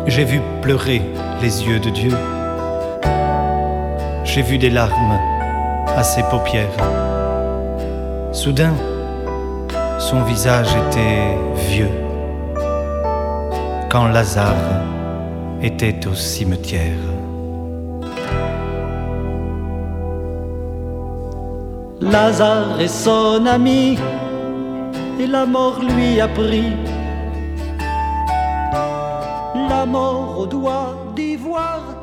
J'ai vu pleurer les yeux de Dieu. J'ai vu des larmes à ses paupières. Soudain, son visage était vieux, quand Lazare était au cimetière. Lazare est son ami, et la mort lui a pris la mort aux doigts d'ivoire.